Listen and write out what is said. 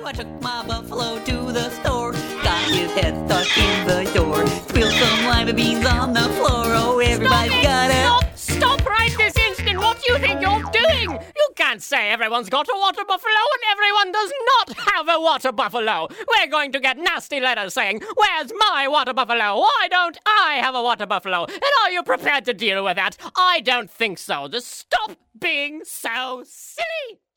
I took my buffalo to the store. Got his head stuck in the door. Spilled some lima beans on the floor. Oh, everybody's got it. Stop right this instant! What do you think you're doing? You can't say everyone's got a water buffalo and everyone does not have a water buffalo. We're going to get nasty letters saying, "Where's my water buffalo? Why don't I have a water buffalo?" And are you prepared to deal with that? I don't think so. Just stop being so silly.